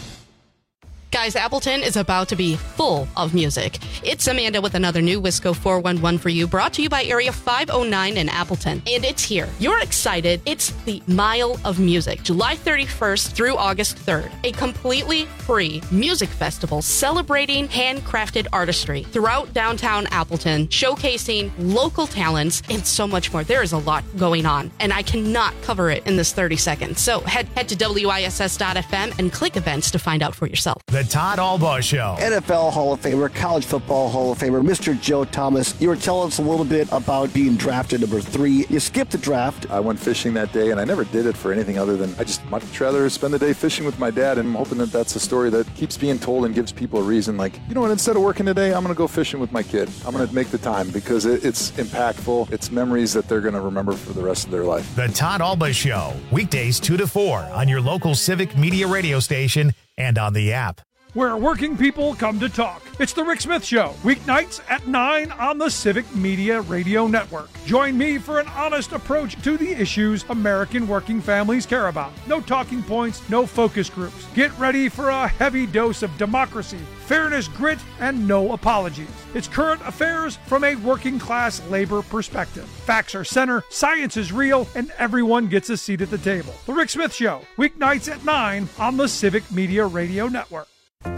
Guys, Appleton is about to be full of music. It's Amanda with another new Wisco 411 for you, brought to you by Area 509 in Appleton. And it's here. You're excited. It's the Mile of Music, July 31st through August 3rd. A completely free music festival celebrating handcrafted artistry throughout downtown Appleton, showcasing local talents and so much more. There is a lot going on, and I cannot cover it in this 30 seconds. So head to WISS.FM and click events to find out for yourself. The Todd Albaugh Show. NFL Hall of Famer, College Football Hall of Famer, Mr. Joe Thomas. You were telling us a little bit about being drafted number 3. You skipped the draft. I went fishing that day, and I never did it for anything other than I just much rather spend the day fishing with my dad, and I'm hoping that that's a story that keeps being told and gives people a reason. Like, you know what, instead of working today, I'm going to go fishing with my kid. I'm going to make the time because it's impactful. It's memories that they're going to remember for the rest of their life. The Todd Albaugh Show, weekdays 2 to 4 on your local Civic Media radio station and on the app. Where working people come to talk. It's the Rick Smith Show, weeknights at 9 on the Civic Media Radio Network. Join me for an honest approach to the issues American working families care about. No talking points, no focus groups. Get ready for a heavy dose of democracy, fairness, grit, and no apologies. It's current affairs from a working class labor perspective. Facts are center, science is real, and everyone gets a seat at the table. The Rick Smith Show, weeknights at 9 on the Civic Media Radio Network.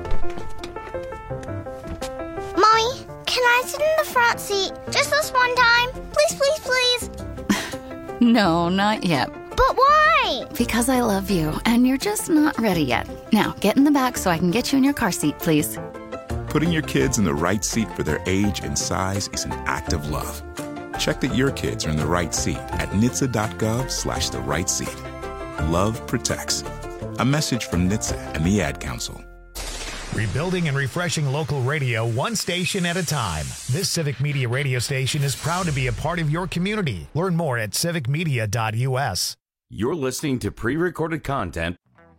Mommy, can I sit in the front seat just this one time? Please, please, please. No, not yet. But why? Because I love you, and you're just not ready yet. Now, get in the back so I can get you in your car seat, please. Putting your kids in the right seat for their age and size is an act of love. Check that your kids are in the right seat at NHTSA.gov/the right seat. Love protects. A message from NHTSA and the Ad Council. Rebuilding and refreshing local radio one station at a time. This Civic Media radio station is proud to be a part of your community. Learn more at civicmedia.us. You're listening to pre-recorded content.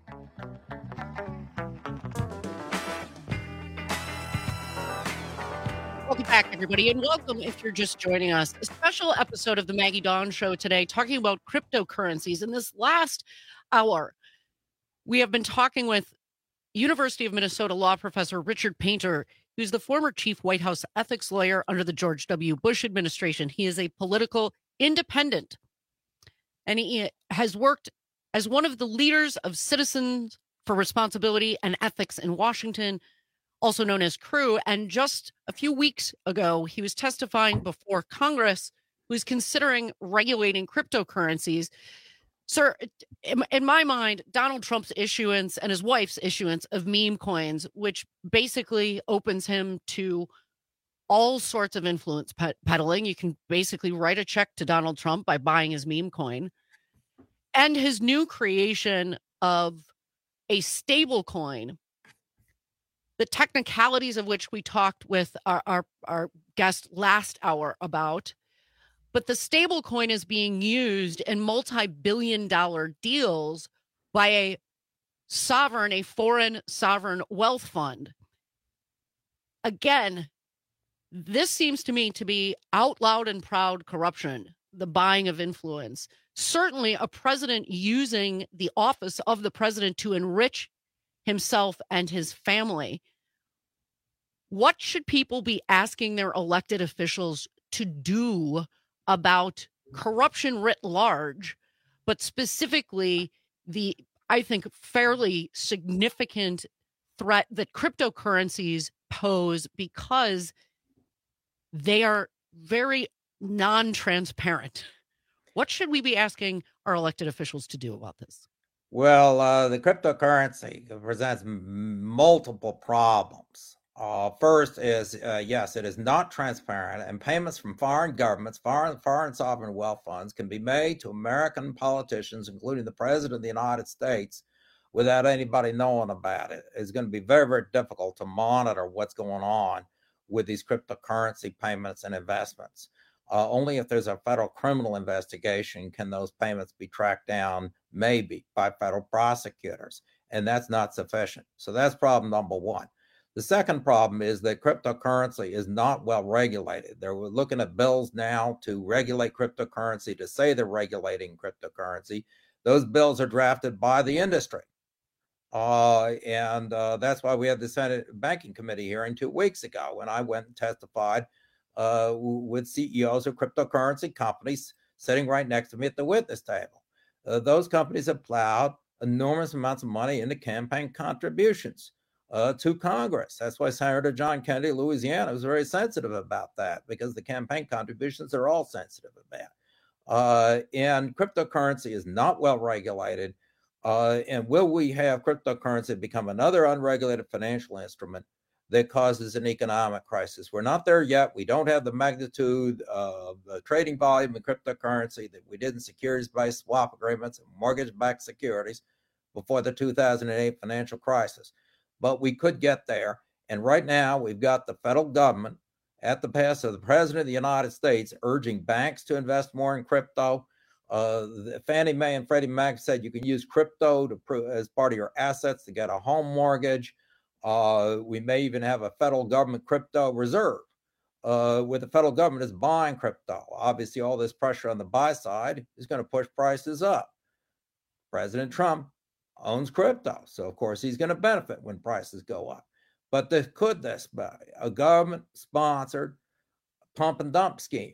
Welcome back, everybody, and welcome if you're just joining us. A special episode of the Maggie Dawn Show today, talking about cryptocurrencies. In this last hour, we have been talking with University of Minnesota law professor Richard Painter, who's the former chief White House ethics lawyer under the George W. Bush administration. He is a political independent, and he has worked as one of the leaders of Citizens for Responsibility and Ethics in Washington, also known as CREW. And just a few weeks ago, he was testifying before Congress, who's considering regulating cryptocurrencies. Sir, in my mind, Donald Trump's issuance and his wife's issuance of meme coins, which basically opens him to all sorts of influence peddling. You can basically write a check to Donald Trump by buying his meme coin. And his new creation of a stable coin, the technicalities of which we talked with our guest last hour about. But the stable coin is being used in multi-billion-dollar deals by a foreign sovereign wealth fund. Again, this seems to me to be out loud and proud corruption, the buying of influence. Certainly a president using the office of the president to enrich himself and his family. What should people be asking their elected officials to do about corruption writ large, but specifically the, I think, fairly significant threat that cryptocurrencies pose, because they are very non-transparent. What should we be asking our elected officials to do about this? Well, the cryptocurrency presents multiple problems. First is, yes, it is not transparent, and payments from foreign governments, foreign sovereign wealth funds can be made to American politicians, including the President of the United States, without anybody knowing about it. It's going to be very, very difficult to monitor what's going on with these cryptocurrency payments and investments. Only if there's a federal criminal investigation can those payments be tracked down, maybe by federal prosecutors, and that's not sufficient. So that's problem number one. The second problem is that cryptocurrency is not well regulated. They're looking at bills now to regulate cryptocurrency, to say they're regulating cryptocurrency. Those bills are drafted by the industry. And that's why we had the Senate Banking Committee hearing 2 weeks ago when I went and testified with CEOs of cryptocurrency companies sitting right next to me at the witness table. Those companies have plowed enormous amounts of money into campaign contributions to Congress. That's why Senator John Kennedy of Louisiana was very sensitive about that, because the campaign contributions are all sensitive about. And cryptocurrency is not well regulated. And will we have cryptocurrency become another unregulated financial instrument that causes an economic crisis? We're not there yet. We don't have the magnitude of the trading volume in cryptocurrency that we did in securities-based swap agreements and mortgage-backed securities before the 2008 financial crisis. But we could get there. And right now, we've got the federal government at the behest of the President of the United States urging banks to invest more in crypto. Fannie Mae and Freddie Mac said you can use crypto as part of your assets to get a home mortgage. We may even have a federal government crypto reserve, where the federal government is buying crypto. Obviously, all this pressure on the buy side is going to push prices up. President Trump owns crypto, so of course he's going to benefit when prices go up. But could this be a government-sponsored pump and dump scheme,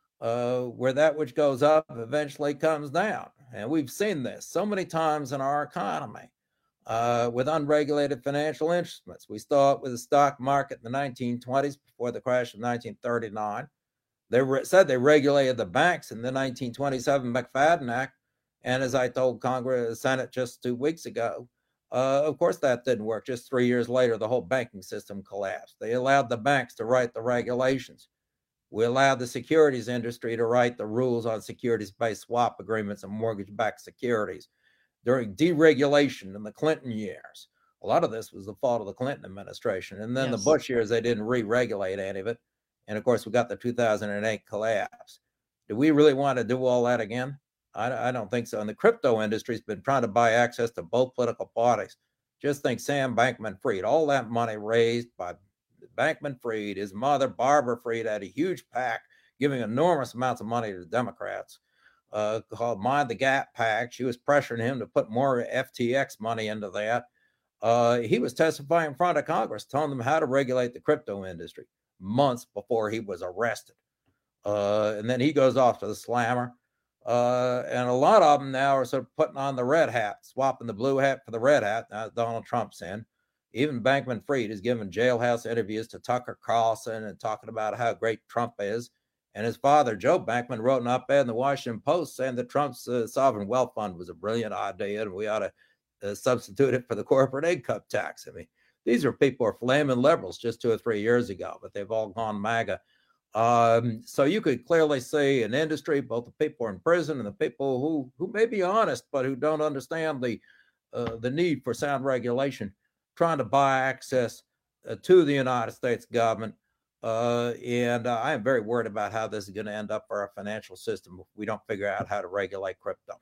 where that which goes up eventually comes down? And we've seen this so many times in our economy. With unregulated financial instruments. We saw it with the stock market in the 1920s before the crash of 1939. They said they regulated the banks in the 1927 McFadden Act. And as I told Congress, the Senate just 2 weeks ago, of course that didn't work. Just 3 years later, the whole banking system collapsed. They allowed the banks to write the regulations. We allowed the securities industry to write the rules on securities-based swap agreements and mortgage-backed securities. During deregulation in the Clinton years, a lot of this was the fault of the Clinton administration. And then the Bush years, they didn't re-regulate any of it. And of course, we got the 2008 collapse. Do we really want to do all that again? I don't think so. And the crypto industry has been trying to buy access to both political parties. Just think Sam Bankman-Fried, all that money raised by Bankman-Fried, his mother, Barbara Fried, had a huge PAC giving enormous amounts of money to the Democrats. Called Mind the Gap PAC. She was pressuring him to put more FTX money into that. He was testifying in front of Congress, telling them how to regulate the crypto industry months before he was arrested. And then he goes off to the slammer. And a lot of them now are sort of putting on the red hat, swapping the blue hat for the red hat. Now Donald Trump's in. Even Bankman-Fried is giving jailhouse interviews to Tucker Carlson and talking about how great Trump is. And his father, Joe Bankman, wrote an op-ed in the Washington Post saying that Trump's sovereign wealth fund was a brilliant idea and we ought to substitute it for the corporate income tax. I mean, these are people who are flaming liberals just 2 or 3 years ago, but they've all gone MAGA. So you could clearly see an industry, both the people in prison and the people who may be honest, but who don't understand the need for sound regulation, trying to buy access to the United States government. And I am very worried about how this is going to end up for our financial system if we don't figure out how to regulate crypto.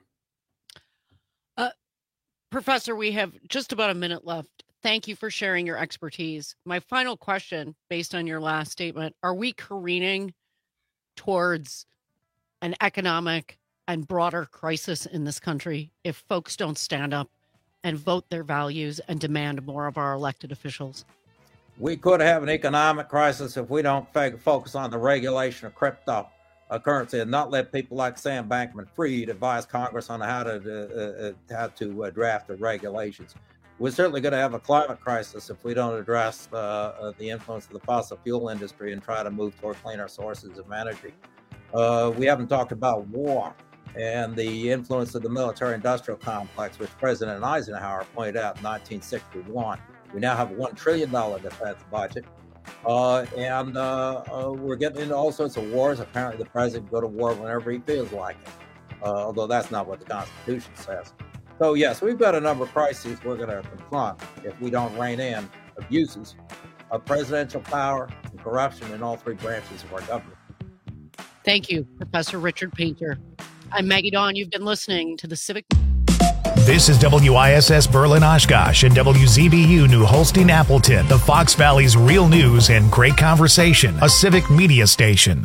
Professor, we have just about a minute left. Thank you for sharing your expertise. My final question, based on your last statement, are we careening towards an economic and broader crisis in this country if folks don't stand up and vote their values and demand more of our elected officials? We could have an economic crisis if we don't focus on the regulation of cryptocurrency and not let people like Sam Bankman-Fried advise Congress on how to draft the regulations. We're certainly going to have a climate crisis if we don't address the influence of the fossil fuel industry and try to move toward cleaner sources of energy. We haven't talked about war and the influence of the military-industrial complex, which President Eisenhower pointed out in 1961. We now have a $1 trillion defense budget. And we're getting into all sorts of wars. Apparently, the president can go to war whenever he feels like it, although that's not what the Constitution says. So, yes, we've got a number of crises we're going to confront if we don't rein in abuses of presidential power and corruption in all three branches of our government. Thank you, Professor Richard Painter. I'm Maggie Dawn. You've been listening to the Civic. This is WISS Berlin Oshkosh and WZBU New Holstein Appleton, the Fox Valley's real news and great conversation, a civic media station.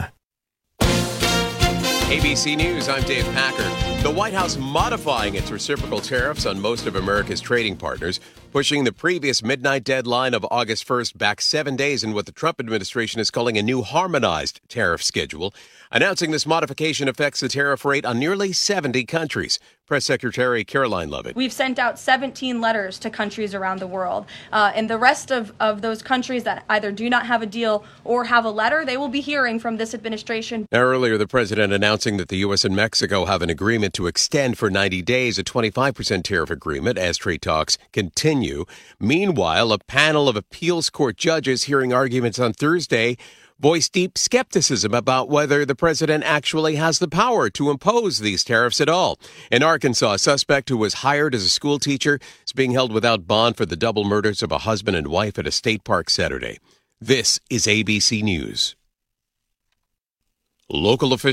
ABC News, I'm Dave Packer. The White House modifying its reciprocal tariffs on most of America's trading partners, pushing the previous midnight deadline of August 1st back 7 days in what the Trump administration is calling a new harmonized tariff schedule. Announcing this modification affects the tariff rate on nearly 70 countries. Press Secretary Caroline Lovett. We've sent out 17 letters to countries around the world. And the rest of those countries that either do not have a deal or have a letter, they will be hearing from this administration. Now, earlier, the president announcing that the U.S. and Mexico have an agreement to extend for 90 days a 25% tariff agreement as trade talks continue. Meanwhile, a panel of appeals court judges hearing arguments on Thursday voiced deep skepticism about whether the president actually has the power to impose these tariffs at all. In Arkansas, a suspect who was hired as a school teacher is being held without bond for the double murders of a husband and wife at a state park Saturday. This is ABC News. Local officials